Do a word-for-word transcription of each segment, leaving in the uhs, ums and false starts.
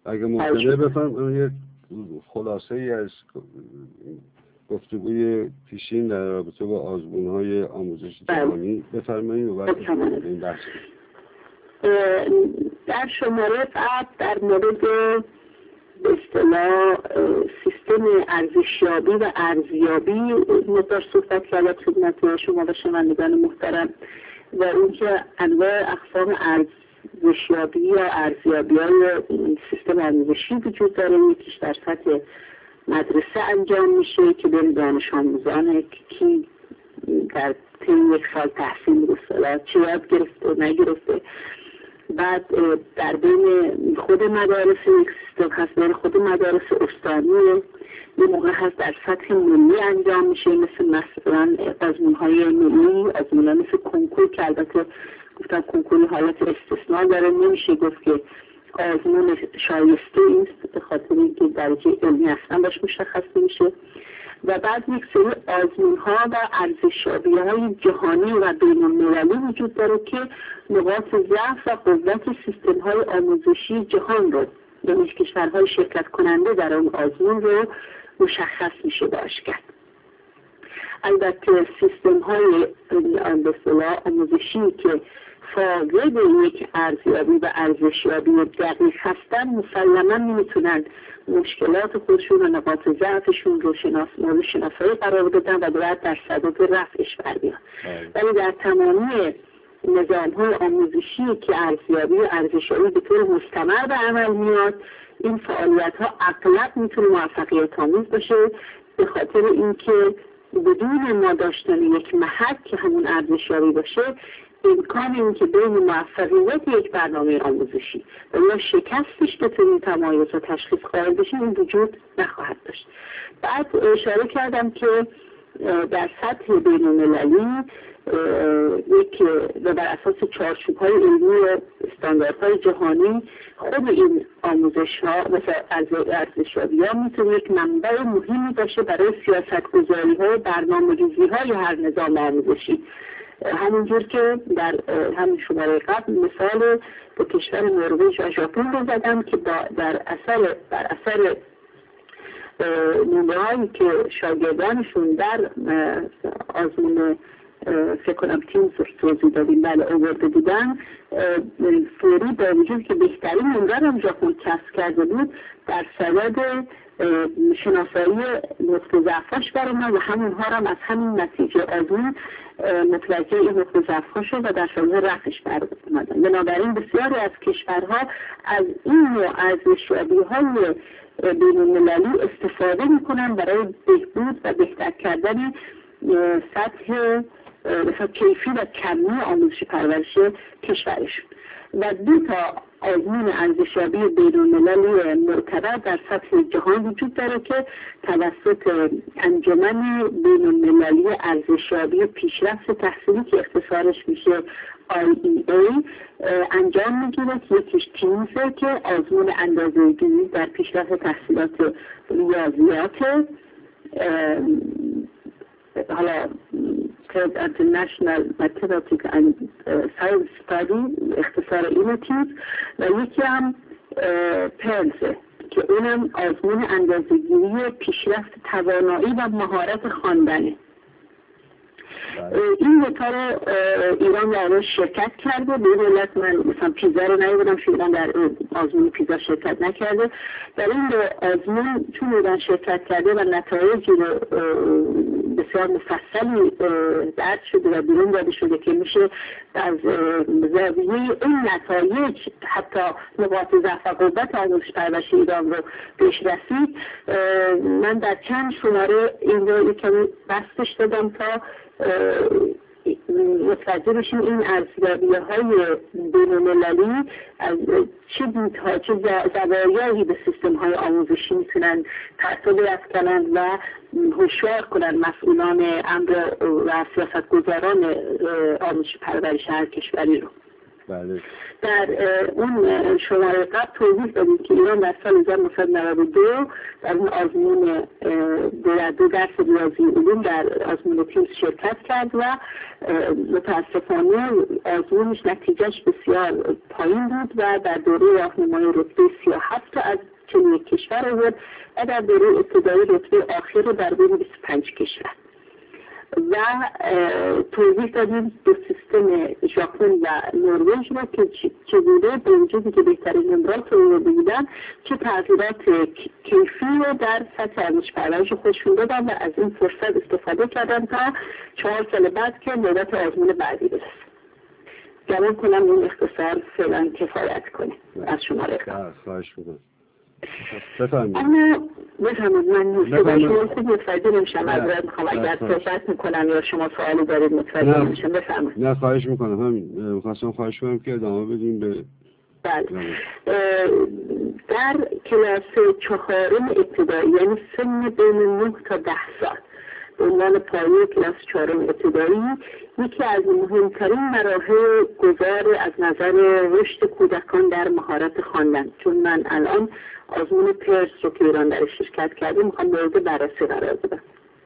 اگه ممکنه بفهم یه خلاصه ای از گفتگوی پیشین در رابطه با آزمون‌های آموزش جهانی بفرمایید و بعد این بحث در شماره فقط در مورد به اصطلاح سیستم ارزشیابی و ارزیابی مقدار صحبت کردم خدمت شما و شنوندگان محترم و اینکه انواع اقسام ارزشیابی یا ارزیابی های سیستم آموزشی وجود داره. یکیش در سطح مدرسه انجام میشه که بین دانش آموزان کی در طی یک سال تحصیل به اصطلاح چه یاد گرفته و نگرفته. بعد در بین خود مدارس یک سیستم هست، بین خود مدارس استانی یه موقع هست در سطح ملی انجام میشه، مثل مثلا آزمون‌های ملی، آزمون‌ها مثل کنکور که البته گفتم کنکوری حالت استثناء داره، نمیشه گفت که آزمون شایسته است به خاطر اینکه درجه علمی اصلا باش مشخص نمیشه. و بعد یک سری آزمون‌ها و ارزشیابی‌های جهانی و بین‌المللی وجود داره که نقاط ضعف و قوت سیستم‌های آموزشی جهان رو، یعنی کشورهای شرکت کننده در اون آزمون رو مشخص میشه باش کرد. البته سیستم‌های به اصطلاح آموزشی که فاقد یک ارزیابی و ارزشیابی دقیق هستن مسلماً نمیتونن مشکلات خودشون و نقاط ضعفشون رو شناس مورد شناسایی قرار بدن و باید در صدد رفعش بر بیان. ولی در تمامی نظام‌های آموزشی که ارزیابی و ارزشیابی به طور مستمر به عمل میاد، این فعالیت‌ها اغلب میتونه موفقیت آمیز باشه به خاطر اینکه بدون ما داشتن یک محک که همون ارزشیابی باشه، امکان این که بین موفقیت یک برنامه آموزشی و یا شکستش بتونیم تمایز و تشخیص قائل بشیم این وجود نخواهد داشت. بعد اشاره کردم که در سطح بین‌المللی یک و بر اساس چارچوب‌های علمی و استانداردهای جهانی خود این آموزش‌ها مثل ارزشیابی‌ها میتونه یک منبع مهمی باشه برای سیاست‌گذاری‌ها و برنامه‌ریزی‌های هر نظام آموزشی. همونجور که در همین شماره قبل مثال به کشور نروژ و ژاپن رو زدم که در اثر بر اثر نمونه‌هایی که شاگردانشون در آزمون فکر کنم تیم توضیح دادیم بله آورده بودن، فوری با وجود که بهترین نمره هم ژاپن کسب کرده بود در صدد شناسایی نقطه ضعفاش برآمد و همونها هم از همین نتیجه آزمون متوجه این نقطه ضعف‌ها شد و در صدد رفعش برآمدن. بنابراین بسیاری از کشورها از این نوع ارزشیابی‌های بین‌المللی استفاده می‌کنن برای بهبود و بهتر کردن سطح مثلا کیفی و کمی آموزش پرورش کشورشون. و دو تا آزمون ارزشیابی بین‌المللی معتبر در سطح جهان وجود داره که توسط انجمن بین‌المللی ارزشیابی پیشرفت تحصیلی که اختصارش میشه آی ای ای انجام میگیره که یکیش تیمزه که آزمون اندازه‌گیری در پیشرفت تحصیلات ریاضیات، حالا International Mathematics and Science Study اختصار اینو تیز، و یکی هم پرزه که اونم آزمون اندازه‌گیری پیشرفت توانایی و مهارت خواندنه. این دوتا رو ایران در شرکت کرده. به این علت من مثلا پیزا رو نیبودم چون ایران در آزمون پیزا شرکت نکرده. در این آزمون چون ایران شرکت کرده و نتایجی رو بسیار مفصلی درد شده و بیرون داده شده که میشه از زاویه این نتایج حتی نقاط ضعف و قوت آموزش پرورش ایران رو پیش رسید، من در چند شماره این رو یکمی بستش دادم تا متوجه بشیم این ارزیابی‌های بین‌المللی از چه دیدها چه زوایایی به سیستم‌های آموزشی میتونن تأثیر افکنن و هوشیار کنن مسئولان امر و سیاستگزاران آموزش پرورش هر کشوری رو. بله. در اون شماره قبل توضیح دادیم که ایران در سال هزار و نهصد و نود و دو در اون آزمون در دو درس ریاضی علوم در آزمون تیمز شرکت کرد و متاسفانه آزمونش نتیجهش بسیار پایین بود و در دوره راهنمایی رتبه سی و هفت از چنین یک کشور آورد و در دوره ابتدایی رتبه آخر رو در بین بیست و پنج کشور. و توضیح دادیم دو سیستم ژاپن و نروژ رو که چگونه به وجودی که بهترین نمرات رو بودن چه تغییرات کیفی رو در سطح ارزش پرورش خودشون دادن و از این فرصت استفاده کردن تا چهار سال بعد که نوبت آزمون بعدی برسه. گمان کنم این اختصار فعلا کفایت کنه از شما رقم. خواهش میکنم. بفرمایید. اما بفرمایید من صدای شما خوب متوجه نمیشم. از میخوام اگر صحبت میکنم یا شما سوالی دارید متوجه نمیشم. بفرمایید. نه خواهش میکنم. همین میخواستم خواهش کنم که ادامه بدیم به بله. در کلاس چهارم ابتدایی یعنی سن بین نه تا ده سال به عنوان پایه کلاس چهارم ابتدایی یکی از مهمترین مراحل گذار از نظر رشد کودکان در مهارت خواندن، چون من الان آزمون پرس رو که ایران در شرکت کرده میخوام مورد بررسی قرار بدم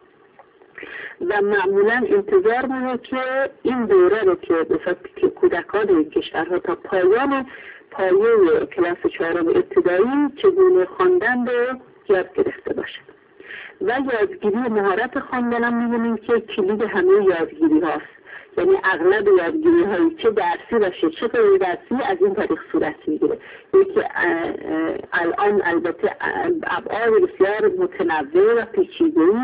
و معمولا انتظار میره که این دوره رو که بسیار کودکان این کشورها تا پایان پایه کلاس چهارم ابتدایی چگونه خواندن رو یاد گرفته باشه و یادگیری مهارت خواندن هم می‌بینیم که کلید همه یادگیری هاست. یعنی اغلب یادگیری هایی چه درسی باشه چه غیر درسی از این طریق صورت میگیره. یکی الان البته ابعاد بسیار متنوع و پیچیده‌ای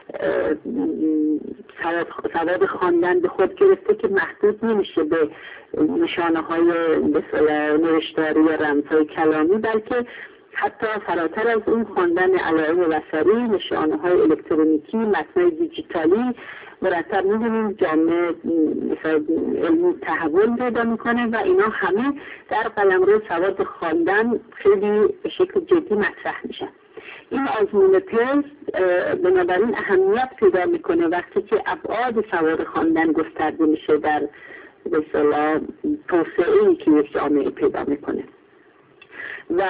سواد خواندن به خود گرفته که محدود نمیشه به نشانه های مثلا نوشتاری یا رمزهای کلامی، بلکه حتی فراتر از اون خواندن علائم بصری، نشانه های الکترونیکی، متن دیجیتالی مرتب می‌بینیم جامعه مثلا علمی تحول پیدا میکنه و اینا همه در قلمرو سواد خواندن خیلی به شکل جدی مطرح میشن. این آزمون پرس بنابراین اهمیت پیدا میکنه وقتی که ابعاد سواد خواندن گسترده میشه در به اصطلاح توسعه‌ای که یک جامعه پیدا میکنه. و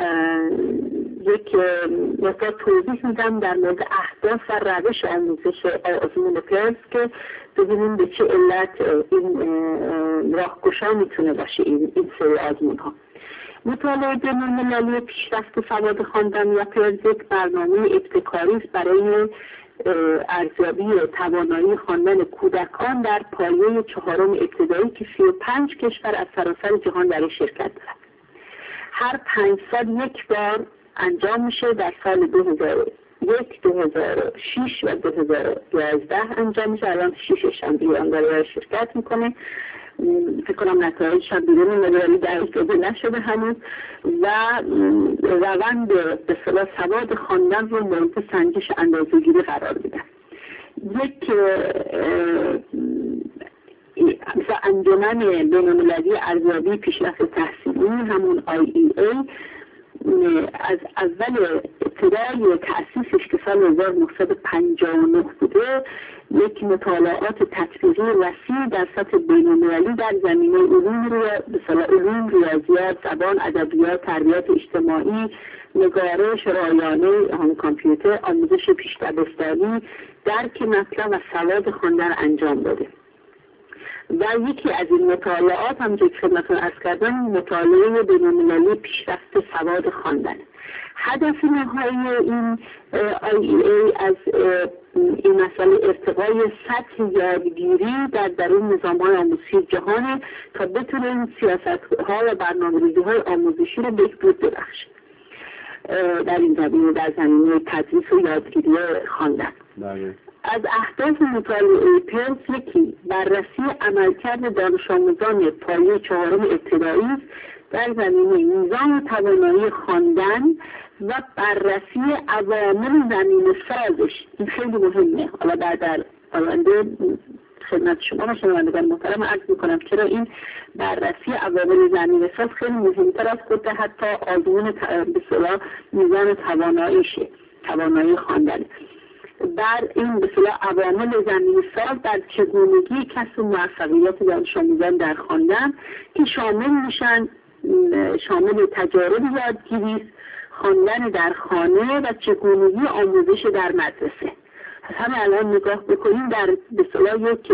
یک مقدار توضیح میدم در مورد اهداف و روش آموزش آزمون پرس که ببینیم به چه علت این راهگشا میتونه باشه این این سری آزمون ها. مطالعه بین‌المللی پیشرفت سواد خواندن یا پرس یک برنامه ابتکاری است برای ارزیابی توانایی خواندن کودکان در پایه چهارم ابتدایی که سی و پنج کشور از سراسر جهان در شرکت دارد. هر پنج سال یک بار انجام میشه، در سال دو هزار و یک، دو هزار و شش و دو هزار و یازده انجام میشه. الان ششش هم ایران داره شرکت میکنه. فکر کنم نتایجش هم بیرون اومده ولی دقیق نشده هنوز و روند به اصطلاح سواد خواندن رو مورد سنجش اندازه‌گیری قرار میدن. یک مثلا انجمن بین‌المللی ارزیابی پیشرفت تحصیلی همون آی ای ای از اول ابتدای تأسیسش که سال هزار و نهصد و پنجاه و نه بوده یک مطالعات تطبیقی وسیع در سطح بین‌المللی در زمینه علوم علوم ریاضیات، زبان، ادبیات، تربیت اجتماعی، نگارش، رایانه، هم کامپیوتر، آموزش پیش دبستانی، درک مطلب و سواد خواندن انجام داده. و یکی از این مطالعات هم که خدمتتون عرض کردم مطالعه بین‌المللی پیشرفت سواد خواندن. هدف نهایی این آی ای ای از این مسئله ارتقای سطح یادگیری در درون نظام‌های آموزشی جهان تا بتونه این سیاست‌ها و برنامه‌ریزی‌های آموزشی رو بهبود ببخشه در این زمینه، در زمینه تدریس و یادگیری خواندن. بله. از اهداف مطالعه پرس یکی بررسی عملکرد دانش آموزان پایه چهارم ابتدایی در زمینه میزان توانایی خواندن و بررسی عوامل زمینه سازش. این خیلی مهمه. حالا بعد در آینده خدمت شما و شنوندگان محترم عرض میکنم چرا این بررسی عوامل زمینه ساز خیلی مهمتر از خود حتی آزمون به اصطلاح میزان تواناییشه، توانایی خواندن. بر این به اصطلاح عوامل زمینه ساز در چگونگی کسب موفقیت دانش آموزان در خواندن که شامل میشن شامل تجارب یادگیری، خواندن در خانه و چگونگی آموزش در مدرسه. همه الان نگاه بکنیم در به اصطلاح یک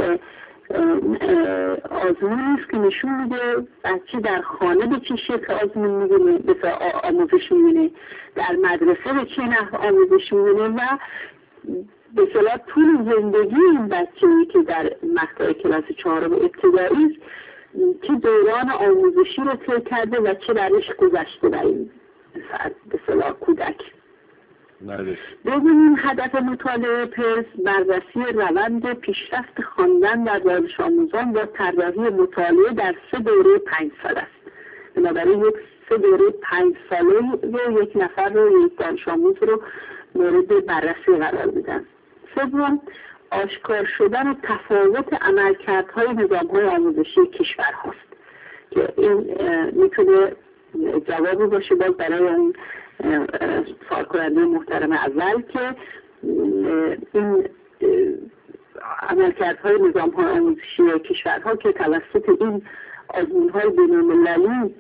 آزمون است که نشون میده بچه در خانه به چه شکل آزمون میبینه، به آموزش میبینه، در مدرسه به چه نحو آموزش میبینه و به اصطلاح طول زندگی این بچه‌ای که در مقطع کلاس چهارم ابتدایی است که دوران آموزشی رو طی کرده و چه درش گذشته در این به اصطلاح کودک. ببینیم هدف مطالعه پرس بررسی روند پیشرفت خواندن در دانش آموزان با طراحی مطالعه در سه دوره پنج سال است. بنابراین یک سه دوره پنج ساله رو یک نفر رو یک دانش آموز رو مورد بررسی قرار میدن. سوم، آشکار شدن تفاوت عملکردهای نظام‌های آموزشی کشور هاست که این میتونه جوابی باشه باز برای اون سوال کننده محترم اول که این عملکردهای نظام‌های آموزشی کشورها که توسط این آزمون‌های بین‌المللی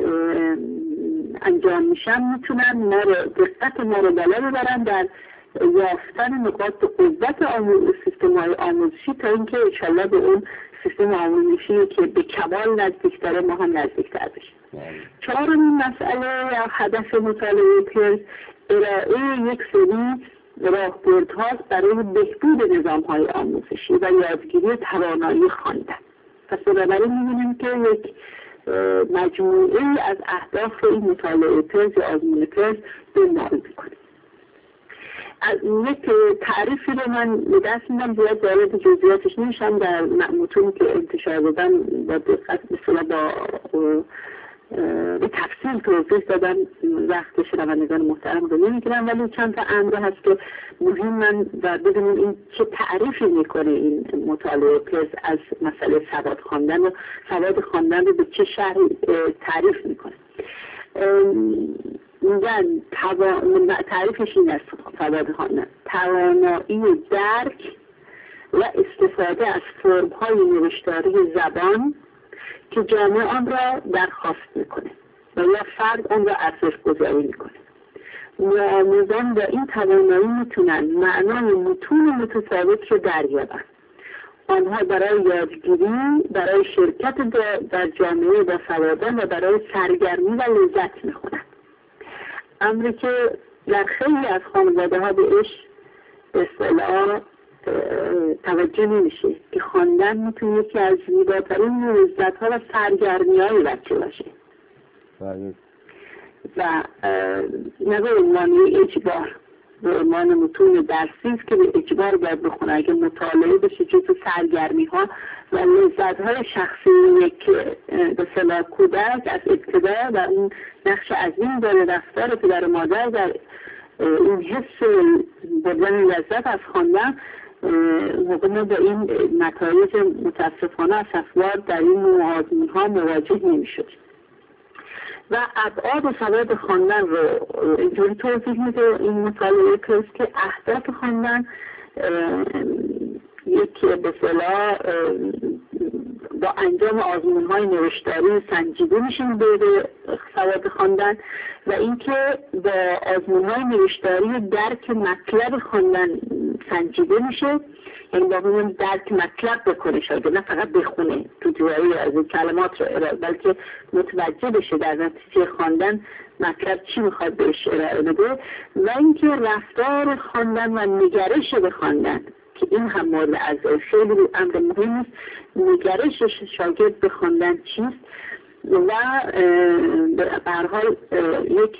انجام میشن میتونن ما رو دقت ما رو بالا ببرن در یافتن نقاط قوت سیستم‌های آموزشی تا اینکه انشالله به اون سیستم آموزشی که به کمال نزدیک‌تره ما هم نزدیک‌تر بشیم. چهارمین مسئله یا هدف مطالعه پرس ارائه یک سری راهبردهاست برای بهبود نظام‌های آموزشی و یادگیری توانایی خواندن. پس بنابراین می‌بینیم که یک مجموعه از اهداف این مطالعه پرس یا آزمون پرس دنبال می‌کنیم. از یک تعریفی رو من به دست میدم، زیاد وارد جزئیاتش نمیشم، در متونی که انتشار دادم با دقت مثلا با به تفصیل توضیح دادم، وقت شنوندگان محترم رو نمیگیرم، ولی چند تا امر هست که مهم من و بدونیم این چه تعریفی میکنه این مطالعه پرس از مسئله سواد خواندن و سواد خواندن رو به چه شرحی تعریف میکنه. میگن تعریفش این است: سواد خواندن توانایی درک و استفاده از فرم‌های نوشتاری زبان که جامعه آن را درخواست میکنه و یا فرد آن را ارزش گذاری میکنه. نوآموزان با این توانایی میتونن معنای متون متفاوت رو دریابن. آنها برای یادگیری، برای شرکت در جامعه با سوادان و برای سرگرمی و لذت میخونن. امری که در خیلی از خانواده ها بهش به اصطلاح توجه نمیشه که خواندن میتونه یکی از زیباترین لذت ها و سرگرمی های بچه باشه و نه به عنوان اجبار، به عنوان متون درسی است که به اجبار باید بخونه. اگه مطالعه بشه جزو سرگرمی ها و لذت های شخصی یک به اصطلاح کودک از ابتدا و اون نقش عظیم داره رفتار پدر و مادر در این حس بردن لذت از خواندن، موقع ما با این نتایج متاسفانه اسفبار در این نوع آزمون ها مواجه نمی شد. و ابعاد سواد خواندن رو اینجوری توضیح میده این مطالعه پرس که اهداف خواندن یک به اصطلاح با انجام آزمون‌های نوشتاری سنجیده میشن به سواد خواندن و اینکه با آزمون‌های نوشتاری درک مطلب خواندن سنجیده میشه، یعنی با اون درک مطلب بکنه، شاید نه فقط بخونه تو جوری از کلمات رو ارائه، بلکه متوجه بشه در نتیجه خواندن مطلب چی میخواد بهش ارائه بده و اینکه رفتار خواندن و نگرش به خواندن که این هم مورد از خیلی امر مهم است، نگرش شاگرد به خواندن چیست و به هر حال یک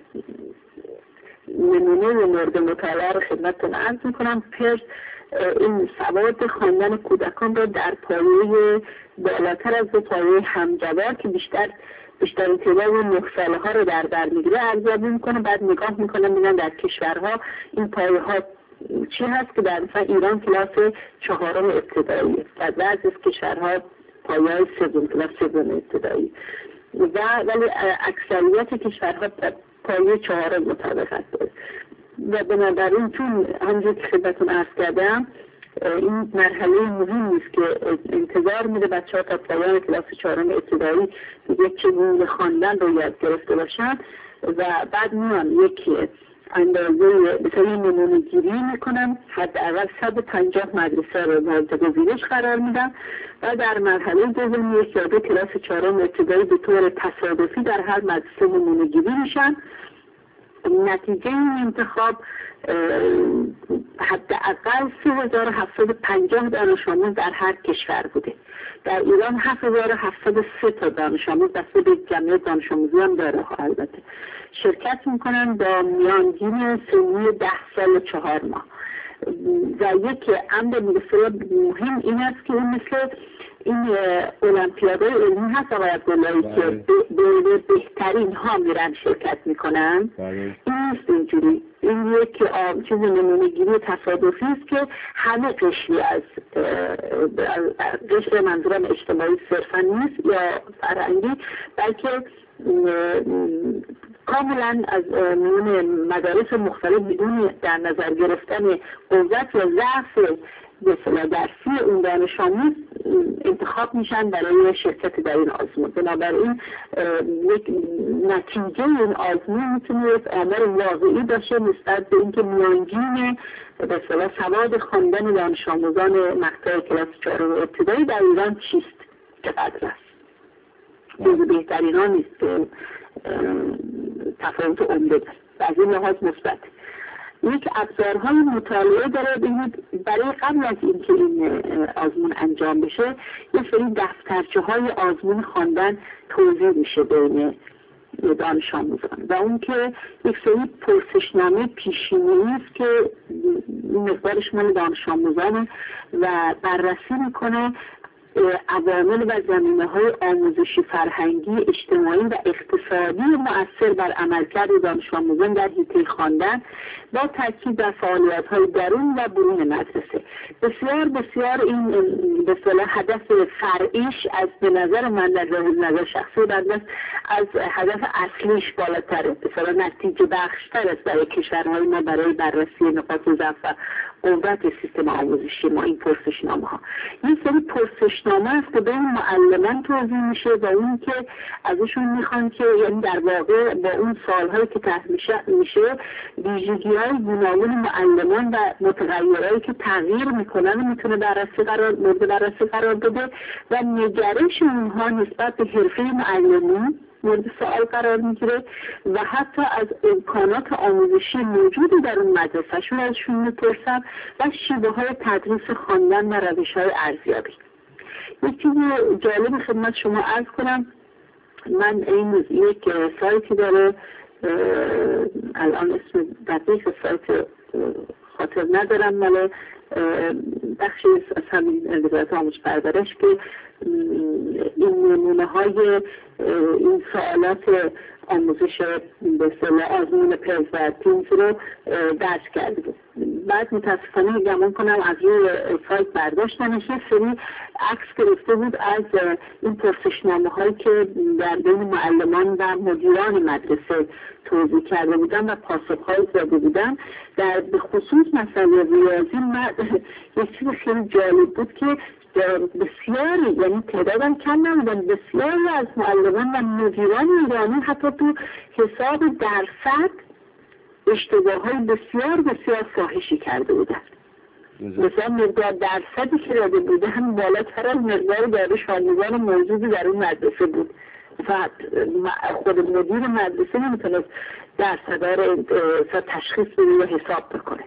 نمونه مورد مطالعه رو خدمتتون عرض میکنم. پرس این سواد خواندن کودکان را در پایه بالاتر از پایه همجوار که بیشتر بیشتر تعداد نه ساله ها رو در بر میگیره ارزیابی میکنه. بعد نگاه میکنه میگن در کشورها این پایه ها چی هست که در مثلا ایران کلاس چهارم ابتدایی، در بعضی از کشورها پایه سوم کلاس سوم ابتدایی و ولی اکثریت کشورها پایه چهارم مطابقت داره. و بنابراین چون همونجور که خدمتتون عرض کردم این مرحله مهم نیست که انتظار میده بچه ها تا پایان کلاس چهارم ابتدایی دیگه چگونه خواندن رو یاد گرفته باشن و بعد میان یک اندازه مثلا نمونه گیری میکنم، حداقل صد و پنجاه مدرسه رو مورد گزینش قرار میدم و در مرحله دوم یک یا دو کلاس چهارم ابتدایی به طور تصادفی در هر مدرسه نمونه گیری میشن. نتیجه این انتخاب حداقل سه هزار و هفتصد و پنجاه دانش آموز در هر کشور بوده. در ایران هفت هزار و هفتصد و سه تا دانش آموز دسته به جمعیت دانش آموزی هم داره البته شرکت میکنن با میانگین سنی ده سال و چهار ماه. و یک امر بسیار مهم این است که این مثل این المپیادهای علمی هست آقای عبداللهی که به بهترین ها میرن شرکت میکنن. این نیست اینجوری. این یک چیز نمونه گیری تصادفی است که همه قشری از قشر منظورم اجتماعی صرفا نیست یا فرهنگی، بلکه کاملا از میون مدارس مختلف بدون در نظر گرفتن قوت و ضعف مثلا درسی اون دانش آموز انتخاب میشن برای شرکت در این آزمون. بنابراین یک نتیجه این آزمون میتونه یک آمار واقعی باشه نسبت به اینکه میانگین به اصطلاح سواد خواندن دانش آموزان مقطع کلاس چهارم ابتدایی در ایران چیست چقدر است. جز بهترین ها نیست که تفاوت عمده داره و از این لحاظ مثبت. یک ابزارهای مطالعه داره. ببینید برای قبل از اینکه این آزمون انجام بشه یه سری دفترچه های آزمون خواندن توزیع میشه بین دانش آموزان و اون که یک سری پرسشنامه پیشینه‌ای است که مقدارش مال دانش آموزانه و بررسی میکنه عوامل و زمینه‌های آموزشی فرهنگی، اجتماعی و اقتصادی مؤثر بر عملکرد دانش آموزان در حیطه خواندن با تاکید بر فعالیت‌های درون و برون مدرسه. بسیار بسیار این به اصطلاح هدف فرعیش از به نظر من در نظر شخصی بنده از هدف اصلیش بالاتر است، مثلا نتیجه بخشتر است برای کشورهای ما برای بررسی نقاط ضعف و قوت سیستم آموزشی ما این پرسشنامه‌ها. این سری پرسشنامه است که بین معلمان توضیح میشه و اون که ازشون میخوان که یعنی در واقع با اون سالهایی که طرح میشه ویژگی‌های گوناگون معلمان و متغیرهایی که تغییر میکنن میتونه بررسی قرار مورد بررسی قرار بده و نگرش اونها نسبت به حرفه معلمی مورد سوال قرار میگیره و حتی از امکانات آموزشی موجودی در اون مدرسهشون ازشون میپرسن و شیوه های تدریس خواندن و روش های ارزیابی. یک چیز جالب خدمت شما عرض کنم، من این یک سایتی داره الان اسم دقیق سایت خاطر ندارم مال بخشی از همین وزارت آموزش پرورش که این نمونه های این سوالات آموزش به اصطلاح آزمون پرز و تیمز رو درس کرده بود. بعد متاسفانه گمان کنم از روی سایت برداشتنش یه سری عکس گرفته بود از این پرسشنامه هایی که در بین معلمان و مدیران مدرسه توضیح کرده بودن و پاسخ‌های داده بودن. در به خصوص مسئله ریاضی یه چیز خیلی جالب بود که بسیاری یعنی تعدادم کم نبودن، بسیاری از معلمان و مدیران ایرانی حتی تو حساب درصد اشتباه‌های بسیار بسیار فاحشی کرده بودن. مثلا مقدار درصدی که داده بودن بالاتر از مقدار دانش آموزان موجودی در اون مدرسه بود. فقط خود مدیر مدرسه نمیتونست درصدها رو تشخیص بده یا حساب بکنه.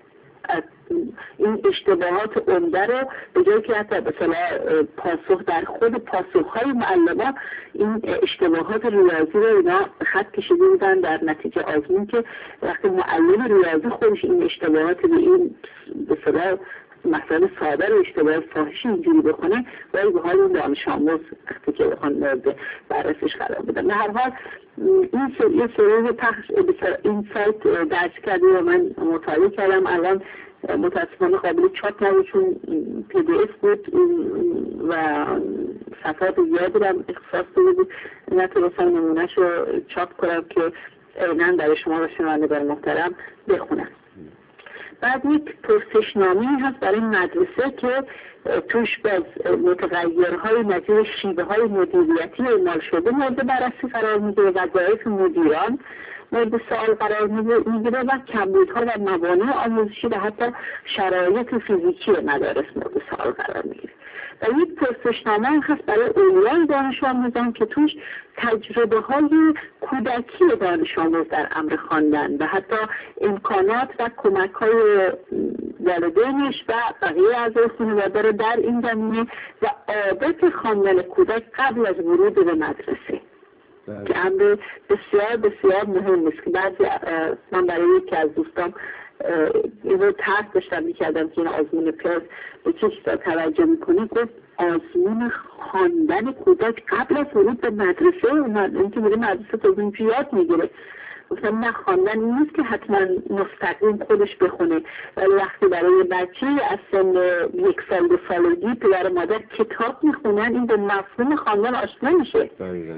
این اشتباهات عمده رو به جایی که حتی مثلا پاسخ در خود پاسخ‌های معلمان این اشتباهات ریاضی رو اینا خط کشیده بودن در نتیجه آزمون که وقتی معلم ریاضی خودش این اشتباهات به این به صلاح مثلا ساده رو اشتباه فاحشی اینجوری بکنه ولی به حال اون دانش آموز وقتی که بخوان بررسیش قرار بدن. هر حال این سری سری پخش این سایت درس کرده و من مطالعه کردم. الان متاسفانه قابل چاپ نبود چون پی دی اف بود و صفحات زیادی رو اختصاص داده بود، نتونستم نمونهش رو چاپ کنم که اینن برای شما و شنوندگان محترم بخونم. بعد یک پرسشنامه هست برای مدرسه که توش باز متغیرهای نظیر شیوه های مدیریتی اعمال شده مورد بررسی قرار میگیره، وظایف مدیران مورد سوال قرار میگیره و کمبودها و موانع آموزشی و حتی شرایط فیزیکی مدارس مورد سوال قرار میگیره. و یک پرسشنامه هست برای اولیای دانش آموزان که توش تجربه های کودکی دانش آموز در امر خواندن و حتی امکانات و کمک های والدینش و بقیه اعضای خانواده در این زمینه و عادت خواندن کودک قبل از ورود به مدرسه که امر بسیار بسیار مهم است که بعضی من برای یکی از دوستان این رو تحت داشتم میکردم که این آزمون پلاس به چه چیزا توجه میکنه، گفت آزمون خواندن کودک قبل از ورود به مدرسه، این که میره مدرسه تا اینجا یاد میگیره. گفتم نه، خواندن این نیست که حتما مستقیم خودش بخونه، ولی وقتی برای بچه از سن یک سال دو سالگی پدر و مادر کتاب میخونن این به مفهوم خواندن آشنا میشه.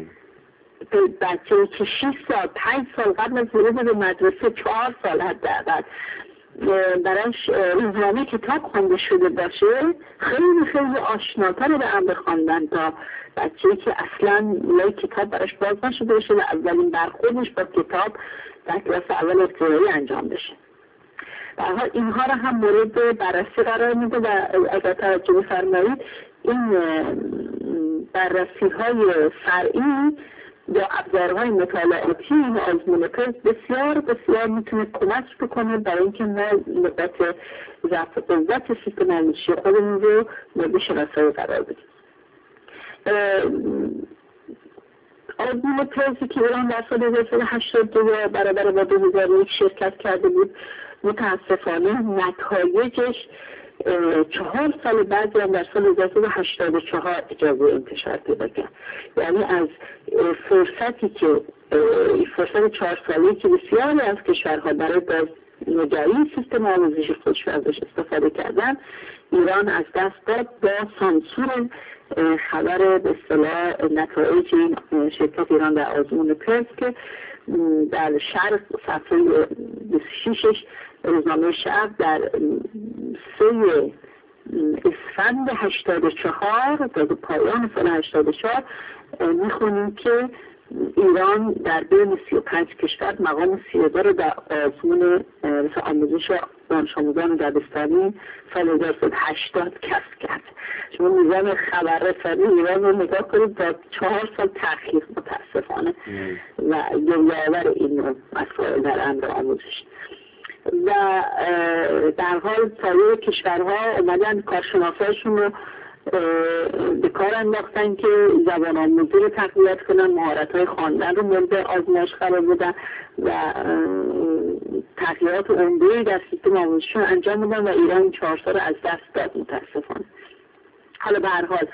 بچه که شش سال پنج سال قبل از ورود به مدرسه چهار سال حداقل براش روزنامه کتاب خوانده شده باشه خیلی خیلی آشناتره به امر خواندن تا بچه‌ای که اصلا لای کتاب براش باز نشده باشه و اولین برخوردش با کتاب در کلاس اول ابتدایی انجام بشه. در حال اینها را هم مورد بررسی قرار میده و اگر توجه بفرمایید این بررسی های فرعی یا ابزارهای مطالعاتی این آزمون پلاس بسیار بسیار میتونه کمک بکنه برای اینکه ما نقاط ضعف قوت سیستم آموزشی خودمون رو مورد شناسایی قرار بدیم. آزمون پلاسی که ایران در سال هزار و سیصد و هشتاد و دو برابر با دو هزار و یک شرکت کرده بود، متاسفانه نتایجش چهار سال بعد هم در سال هزار و سیصد و هشتاد و چهار اجازه انتشار پیدا کرد. یعنی از فرصتی که فرصت چهار سالی که بسیاری از کشورها برای بازنگری سیستم آموزشی خودش ازش استفاده کردن، ایران از دست داد با سانسور خبر به اصطلاح نتایج این شرکت ایران در آزمون پلاس که در شرق صفحه بیست و شش روزنامه شب در سه اسفند هشتاد و چهار تا پایان سال هشتاد و چهار میخونیم که ایران در بین سی و پنج کشور مقام سی و دو رو در آزمون آموزش دانش آموزان دبستانی سال هزار و سیصد و هشتاد کسب کرد. شما میزان خبررسانی ایران رو نگاه کنید با چهار سال تأخیر متاسفانه و یادآور این مسائل در امر آموزش. و در حال سایر کشورها اومدن کارشناساشون رو به کار انداختن که زبان آموزی رو تقویت کنن، مهارت‌های خواندن رو مورد آزمایش قرار بدن و تغییرات عمده‌ای در سیستم آموزشی انجام بدن و ایران چهار سال از دست داد متاسفانه. حالا به هر حال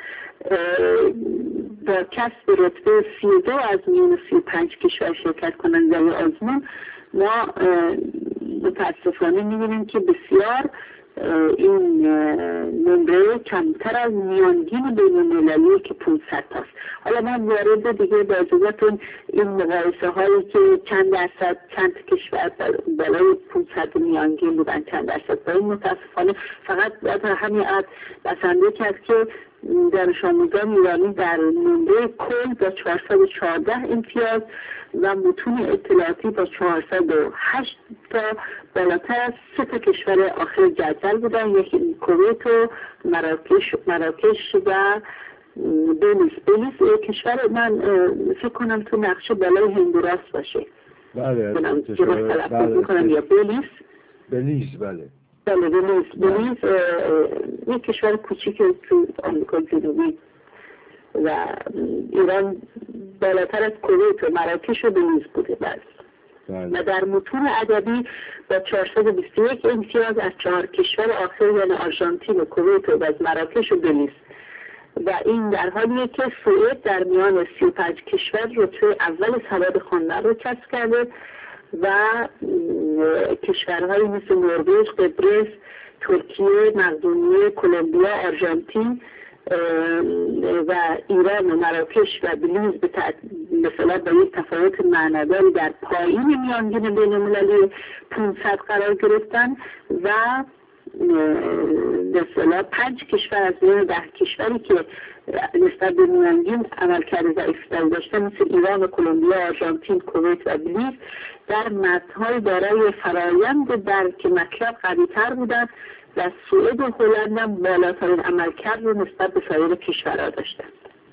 با کسب رتبه سی و دو از میون سی و پنج کشور شرکت کننده آزمون ما متاسفانه می‌بینیم که بسیار این نمره کمتر از میانگین بین المللی که پانصد تاست. حالا من وارد دیگه با اجازهتون این مقایسه هایی که چند درصد چند کشور بالای پانصد میانگین بودن چند درصد بالای، متاسفانه فقط باید همین عدد بسنده کرد که دانش آموزان ایرانی در نمره کل با چهارصد و چهارده امتیاز و متون اطلاعاتی با چهارصد و هشت تا بالاتر از سه تا کشور آخر جدول بودن، یکی کویت و مراکش مراکش و بلیز. بلیز کشور من فکر کنم تو نقشه بالای هندوراس باشه. بله بله یا بلیز بلیز بله بله بلیز بلیز یک کشور کوچیک تو آمریکا جنوبی و ایران بالاتر از کویت و مراکش و بلیز بوده. بله و در متون ادبی با چهارصد و بیست و یک امتیاز از چهار کشور آخر یعنی آرژانتین و کویت و از مراکش و بلیز. و این در حالیه که سوئد در میان سی و پنج کشور رتبه اول سواد خواندن رو کسب کرده و کشورهایی مثل نروژ، قبرس، ترکیه، مقدونیه، کلمبیا، آرژانتین و ایران و مراکش و بلیز مثلا با یک تفاوت معناداری در پایین میانگین بین‌المللی پانصد قرار گرفتن و مثلا پنج کشور از میان ده کشوری که نسبت به میانگین عملکرد ضعیف‌تری داشتن مثل ایران و کلمبیا، آرژانتین، کویت و بلیز در متن‌های دارای فرایند درک مطلب قوی‌تر بودند و سوئد و هلند هم بالاترین عملکرد رو نسبت به سایر کشورها داشتند.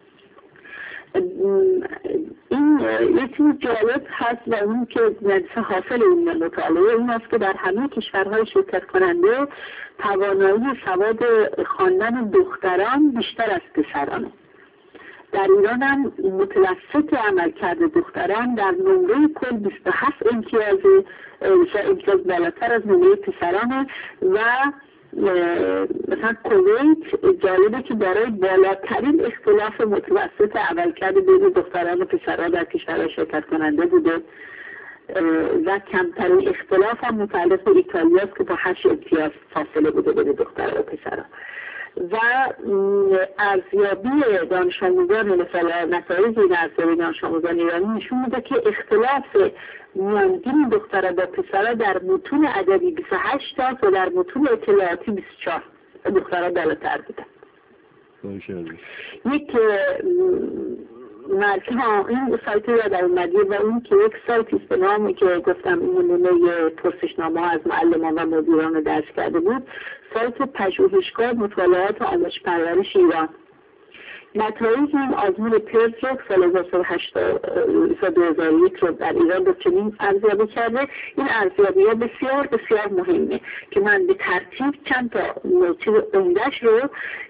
این یک چیز جالب هست و اون که نتیجه حاصل این مطالعه این است که در همه کشورهای شرکت کننده توانایی سواد خواندن دختران بیشتر از پسرانه. در ایران هم متوسط عملکرد دختران در نمره کل بیست و هفت امتیاز امتیاز بالاتر از نمره پسرانه و مثلا کویت جالبه که برای بالاترین اختلاف متوسط عملکرد بین دختران و پسران در کشورهای شرکت کننده بوده و کمترین اختلاف هم متعلق به ایتالیا است که با هشت امتیاز فاصله بوده بین دختران و پسران. و ارزیابی دانش آموزان مثلا نتایج این ارزیابی دانش آموزان ایرانی نشون میده که اختلاف میانگین دختران با پسران در متون ادبی بیست و هشت تا و در متون اطلاعاتی بیست و چهار دختران بالاتر بودن. یک مرکز این سایت رو در اومدی و اون که یک سایتی است به نامی که گفتم این نمونه پرسشنامه ها از معلمان و مدیران درس کرده بود، سایت پژوهشگاه مطالعات آموزش پرورش ایران. نتایج این آزمون پیرزروک سال هزار و نهصد و هشتاد دو هزار و یک رو در ایران به چنین ارزیابی کرده. این ارزیابی ها بسیار بسیار مهمه که من به ترتیب چند تا چیز عمده‌اش رو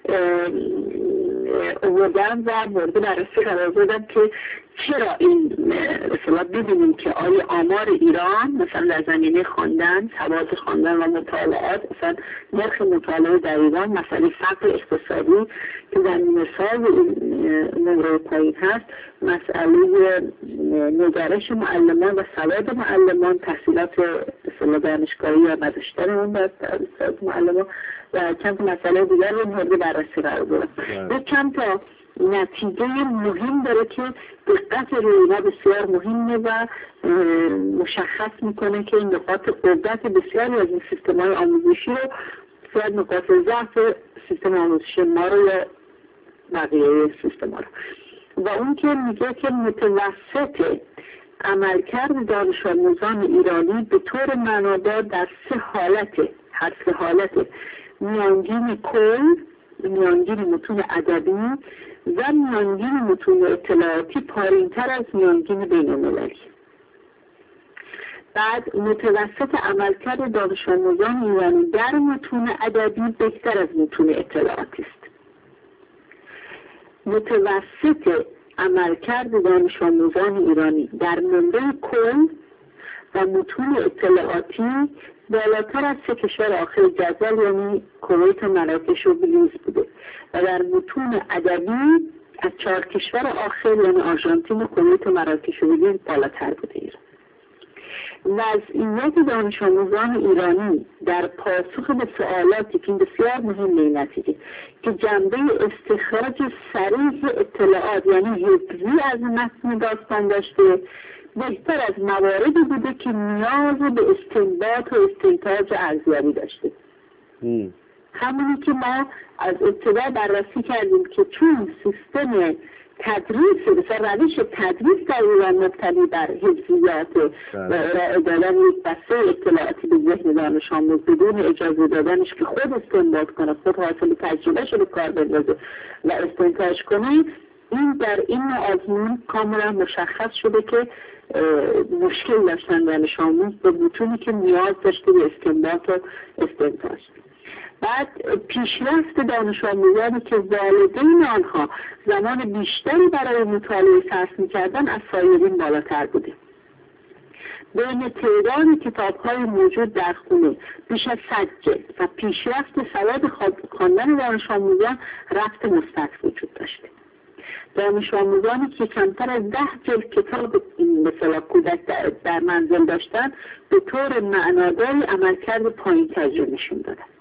آوردم و مورد بررسی قرار دادم که چرا این مثلا ببینیم که آیا آمار ایران مثلا در زمینه خواندن، سواد خواندن و مطالعات، مثلا نرخ مطالعه در ایران، مسئله فقر اقتصادی که در مثال نمره پایین هست، مسئله نگرش معلمان و سواد معلمان، تحصیلات مثلا دانشگاهی یا نداشتن اون در سواد معلمان و چند تا مسئله دیگر رو مورد بررسی قرار دادم. و چند تا نتیجه مهم داره که دقت روی اینا بسیار مهمه و مشخص میکنه که این نقاط قدرت بسیاری از این سیستم های آموزشی رو شاید نقاط ضعف سیستم آموزشی ما رو یا بقیه سیستم ها رو و اون که میگه که متوسط عملکرد دانش آموزان ایرانی به طور معنادار در سه حالت هر سه حالت میانگین کل، میانگین متون ادبی و میانگین متون اطلاعاتی پایین‌تر از میانگین بین‌المللی. بعد متوسط عملکرد دانش آموزان ایرانی در متون ادبی بهتر از متون اطلاعاتی است. متوسط عملکرد دانش آموزان ایرانی در نمره کل و متون اطلاعاتی بالاتر از سه کشور آخر جدول یعنی کویت و مراکش و بلیز بوده و در متون ادبی از چهار کشور آخر یعنی آرژانتین و کویت و مراکش و بلیز بالاتر بوده ایران. وضعیت دانش آموزان ایرانی در پاسخ به سوالاتی که بسیار مهمه این نتیجه که جنبه استخراج صریح اطلاعات یعنی حفظی از متن داستان داشته بهتر از مواردی بوده که نیاز به استنباط و استنتاج ارزیابی داشته. ام. همونی که ما از ابتدا بررسی کردیم که چون سیستم تدریس مثلا روش تدریس در ایران مبتنی بر حفظیات و ارائه دادن یک بسته اطلاعاتی به ذهن دانش آموز بدون اجازه دادنش که خود استنباط کنه، خود حاصل تجربهش رو کار بندازه و استنتاج کنه، این در این آزمون کاملا مشخص شده که مشکل داشتن دانش آموز به متونی که نیاز داشته به استنباط و استنتاج. بعد پیشرفت دانش آموزانی که والدین آنها زمان بیشتری برای مطالعه صرف می‌کردن از سایرین بالاتر بوده. بین تعداد کتاب‌های موجود در خونه بیش از صد جلد و پیشرفت سواد خواندن دانش آموزان ربط مثبت وجود داشته. دانش آموزانی که کمتر از ده جلد کتاب مثلا کودک در, در منزل داشتن به طور معناداری عملکرد پایین تجربه نشون دادن.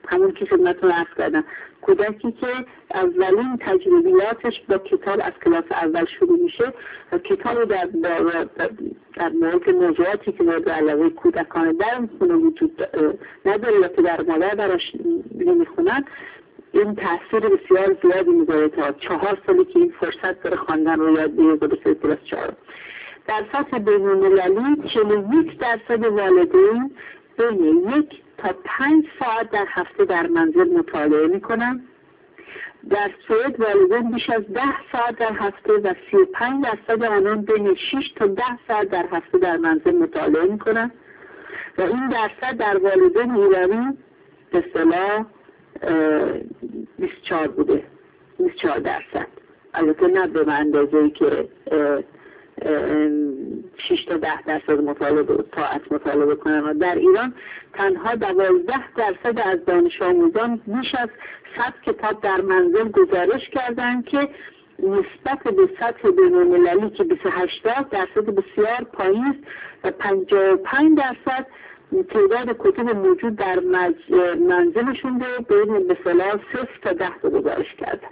همون که خدمتتون عرض کردم، کودکی که اولین تجربیاتش با کتاب از کلاس اول شروع میشه و کتاب در در مورد موضوعاتی که مورد علاقه کودکان در خونه وجود نداره یا که در مادر براش نمیخونن، این تاثیر بسیار زیادی میذاره تا چهار سالی که این فرصت داره خواندن رو یاد بگیره به کلاس چهار. در سطح بین‌المللی چهل و یک درصد والدین بین یک تا پنج ساعت در هفته در منزل مطالعه میکنن. در سوئد والدین بیش از ده ساعت در هفته و سی و پنج درصد آنان بین شش تا ده ساعت در هفته در منزل مطالعه میکنن و این درصد در والدین ایرانی به اصطلاح بیست و چهار بوده، بیست و چهار درصد. البته نه به اندازه‌ای که شش تا ده درصد مطالعه طاعت مطالعه کنن و در ایران تنها دوازده درصد از دانش آموزان بیش از صد کتاب در منزل گزارش کردند که نسبت به سطح بین‌المللی که بیست و هشت درصد بسیار پایین است و پنجاه و پنج درصد تعداد کتب موجود در منزلشون رو بین مثلا صفر تا ده تا گزارش کردن.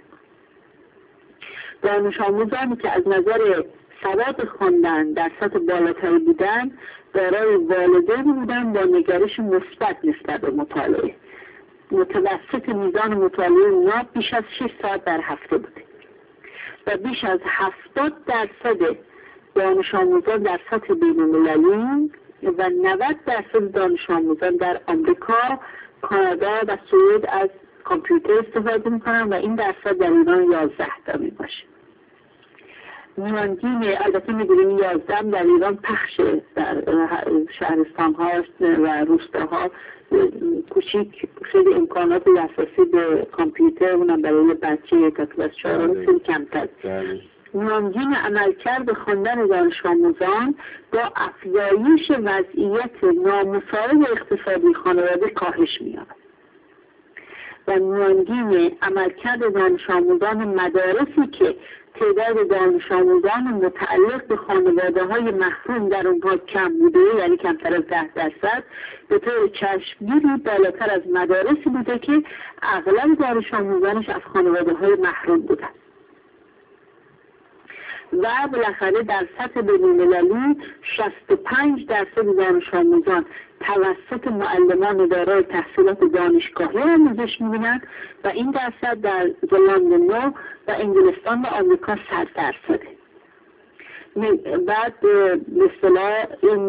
دانش آموزانی که از نظر سواد خواندن در سطح بالاتری بودن دارای والدین بودن با نگرش مثبت نسبت به مطالعه. متوسط میزان مطالعه اونا بیش از شش ساعت در هفته بوده و بیش از هفتاد درصد دانش آموزان در سطح بین‌المللی و نود درصد دانش آموزان در آمریکا، کانادا و سوئد از کامپیوتر استفاده میکنن و این درصد در ایران یازده تا میباشه. میانگین البته میدونیم یازده در ایران پخشه، در شهرستان ها و روستاها کوچیک خیلی امکانات دسترسی به کامپیوتر اونم برای بچه تا کلاس چهارم خیلی کمتر. میانگین عملکرد خواندن دانش آموزان با افزایش وضعیت نامساعد اقتصادی خانواده کاهش می‌یابد و میانگین عملکرد دانش آموزان مدارسی که تعداد دانش آموزان متعلق به خانواده‌های محروم در اونها کم بوده، یعنی کمتر از ده درصد، به طور چشمگیری بالاتر از مدارسی بوده که اغلب دانش آموزانش از خانواده‌های محروم بودند. و بالاخره در سطح بین‌المللی شصت و پنج درصد دانش آموزان توسط معلمان دارای تحصیلات دانشگاهی آموزش می‌بینند و این درصد در زلاند نو و انگلستان و آمریکا صد درصده. بعد به اصطلاح این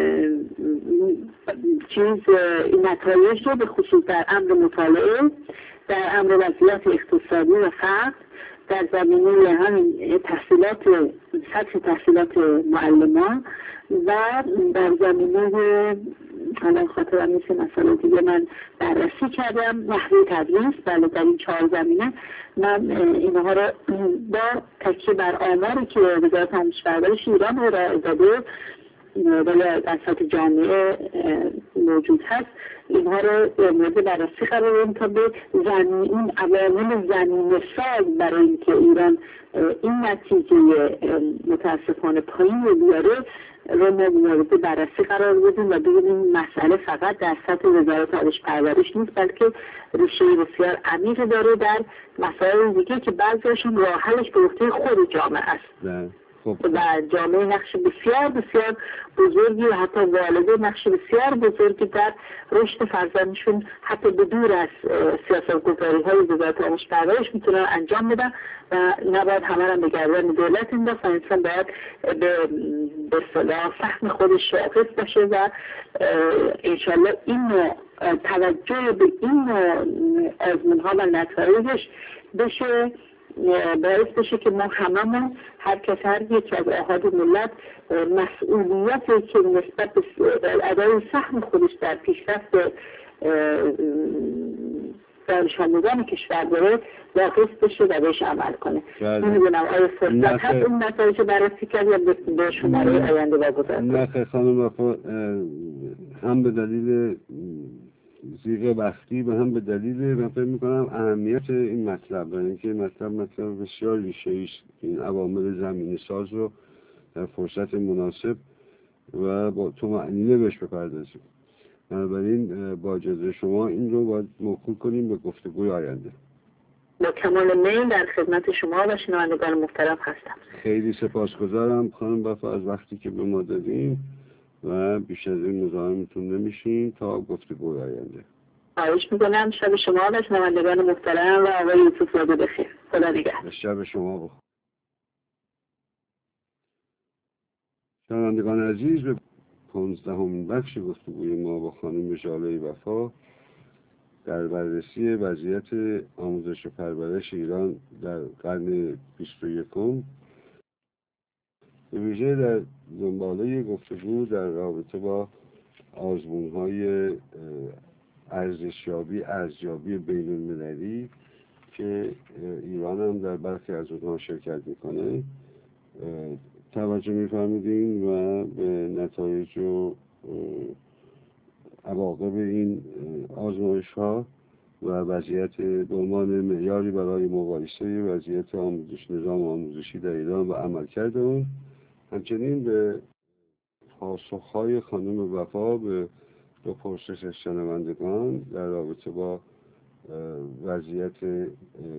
چیز این نتایج رو به خصوص در امر مطالعه، در امر وضعیت اقتصادی و فقر، در زمینه همین تحصیلات سطح تحصیلات معلمان و در زمینه الان خاطرم نیست مسئله دیگه من بررسی کردم نحوه تدریس. بله در این چهار زمینه من اینها رو با تکیه بر آماری که وزارت آموزش و پرورش ایران ارائه داده ولی در سطح جامعه موجود هست اینها رو مورد بررسی قرار بدیم تا به این عوامل زمینه ساز برای اینکه ایران این نتیجه متاسفانه پایین رو بیاره رو ما مورد بررسی قرار بدیم و ببینیم مسئله فقط در سطح وزارت آموزش و پرورش نیست بلکه ریشه بسیار عمیق داره در مسائل دیگه که بعضیشون راه حلش به عهده خود جامعه است. و جامعه نقش بسیار بسیار بزرگی و حتی والده نقش بسیار بزرگی در رشد فرزندشون حتی به دور از سیاست‌گذاری های وزارت آموزش و پرورش میتونن انجام بدن و نباید همه را به گردن دولت انداخت و انسان باید به به اصطلاح فهم خودش شاخص باشه و انشالله این توجه به این آزمون‌ها و نتایجش بشه باعث بشه که ما هممون هر کس هر یک از احاد ملت مسئولیتی که نسبت به ادای سهم خودش در پیشرفت دانش آموزان کشور داره واقف بشه و بهش عمل کنه. نمیدونم آیا فرصت هست اون نتایج بررسی کرد یا به شماره آینده واگذار کنه؟ نه خانم وفا، هم به دلیل زیغ وقتی و هم به دلیل من فکر می‌کنم اهمیت این مطلب و اینکه مطلب مطلب بسیار ریشه‌ای است، این عوامل زمینه ساز رو در فرصت مناسب و با طمأنینه بهش بپردازیم. بنابراین با اجازه شما این رو باید موکول کنیم به گفتگوی آینده. با کمال میل در خدمت شما و شنوندگان محترم هستم. خیلی سپاسگزارم خانم وفا از وقتی که به ما دادین و بیش از این مزاحمتون نمیشیم تا گفتگوی آینده. خواهش میکنم. شب شما و شنوندگان محترم و آقای یوسف زاده بخیر. خدا نگهدار. شب شما بخیر. شنوندگان عزیز، به پانزدهمین بخش گفتگوی ما با خانم ژاله وفا در بررسی وضعیت آموزش و پرورش ایران در قرن بیست و یکم، به ویژه در دنباله گفتگو در رابطه با آزمون‌های ارزشیابی ارزیابی بین المللی که ایران هم در برخی از اونها شرکت میکنه توجه می‌فرمودیم و به نتایج و عواقب این آزمایش ها و وضعیت به عنوان معیاری برای مقایسه وضعیت آموزش نظام آموزشی در ایران و عملکرد اون، همچنین به پاسخ‌های خانم وفا به دو پرسش از شنوندگان در رابطه با وضعیت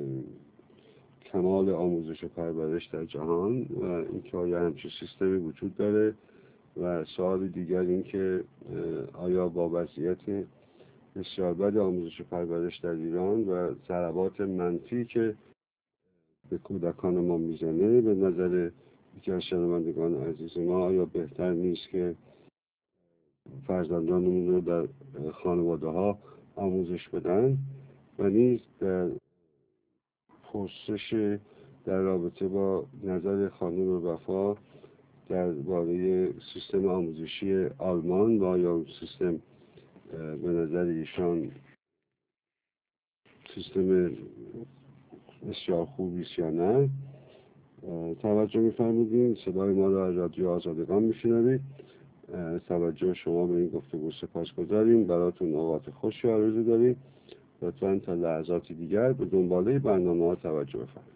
کمال آموزش و پرورش در جهان و اینکه آیا همچین سیستمی وجود داره، و سوال دیگر این که آیا با وضعیت بسیار بد آموزش و پرورش در ایران و ضربات منفی که به کودکان ما میزنه، به نظر یکی از شنوندگان عزیز ما آیا بهتر نیست که فرزندانمون رو در خانواده ها آموزش بدن؟ و نیز در پرسش در رابطه با نظر خانم وفا درباره سیستم آموزشی آلمان و آیا سیستم به نظر ایشان سیستم بسیار خوبی است یا نه، توجه می‌فرمودین. صدای ما را از رادیو آزادگان می‌شنوید. توجه شما به این گفتگو سپاسگزاریم. براتون اوقات خوشی آرزو داریم. لطفاً تا لحظاتی دیگر به دنباله برنامه‌ها توجه بفرمایید.